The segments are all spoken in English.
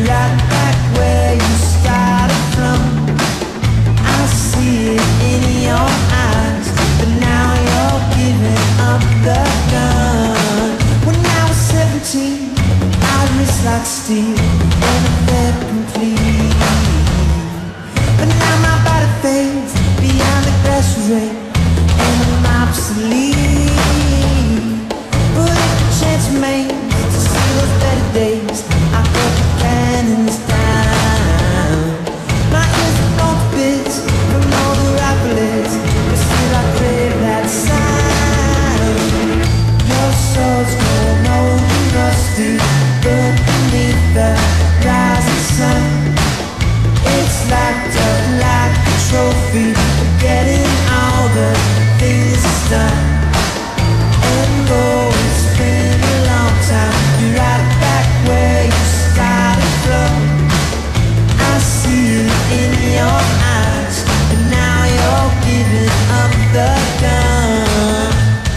right back where you started from. I see it in your eyes, but now you're giving up the gun. When I was 17, I wrist like steel and I felt complete. But now my body fades beyond the grass ring and I'm obsolete. But if a chance remains to see those better days, I put the cannons down. My ears are blown to bits from all the rifles, but still I crave that sound. Your soul's grown old and rusty, but beneath the rising sun, it's locked up like a trophy, forgetting all the things it's done. And though it's been a long time, you're right back where you started from. I see it in your eyes, but now you're giving up the gun.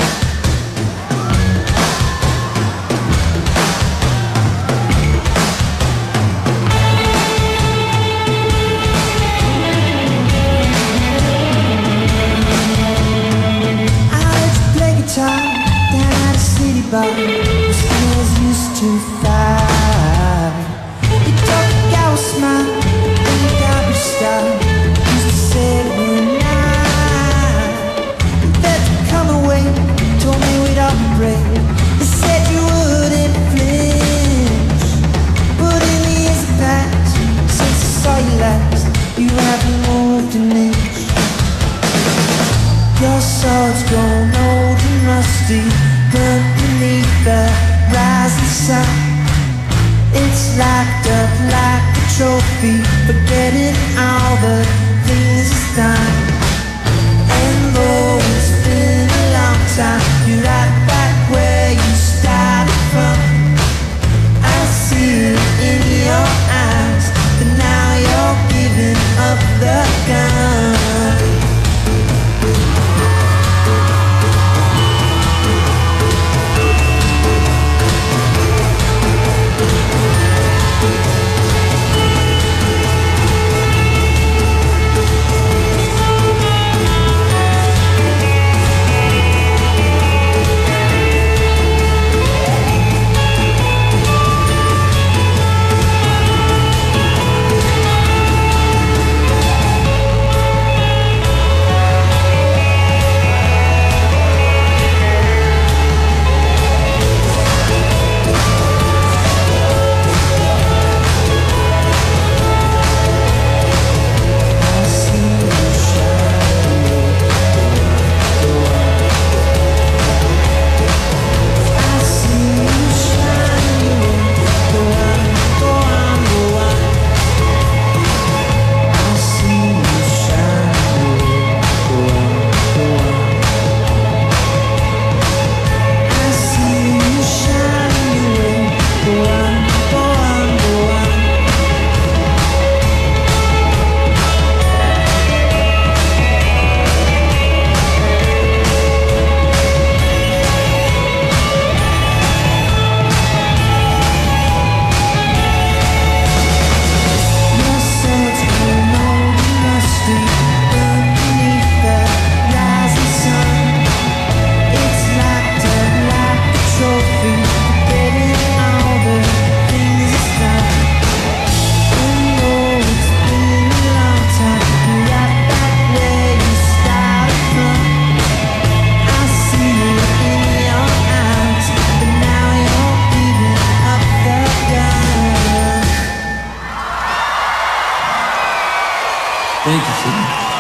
Down at a city bar, the stars used to fly. You took a cow smile and you got your style. Used to say good night. That to come away, told me we'd all be brave. They said you wouldn't flinch, but in the years that passed since I saw you last, you haven't moved an inch. Your sword's grown old and rusty, but beneath the rising sun, it's locked up like a trophy, forgetting all the things it's done. And though it's been a long time, you're right back where you started from. I see it in your eyes, but now you're giving up the gun. Thank you, Sydney.